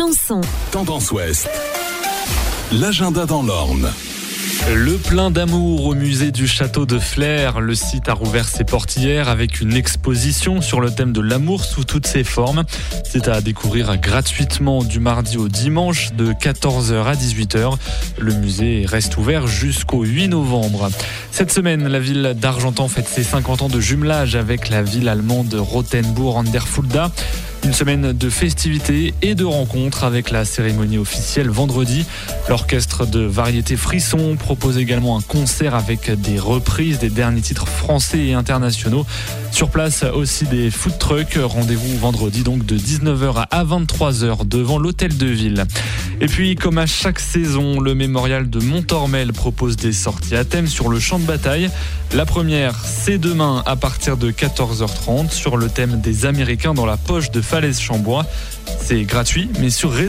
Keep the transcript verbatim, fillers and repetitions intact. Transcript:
Alençon. Tendance Ouest. L'agenda dans l'Orne. Le plein d'amour au musée du château de Flers. Le site a rouvert ses portes hier avec une exposition sur le thème de l'amour sous toutes ses formes. C'est à découvrir gratuitement du mardi au dimanche de quatorze heures à dix-huit heures. Le musée reste ouvert jusqu'au huit novembre. Cette semaine, la ville d'Argentan fête ses cinquante ans de jumelage avec la ville allemande Rothenburg an der Fulda. Une semaine de festivités et de rencontres avec la cérémonie officielle vendredi. L'orchestre de variété Frisson propose également un concert avec des reprises des derniers titres français et internationaux. Sur place aussi des food trucks. Rendez-vous vendredi donc de dix-neuf heures à vingt-trois heures devant l'hôtel de ville. Et puis comme à chaque saison, le mémorial de Montormel propose des sorties à thème sur le champ de bataille. La première, c'est demain à partir de quatorze heures trente sur le thème des Américains dans la poche de Falaise-Chambois. C'est gratuit mais sur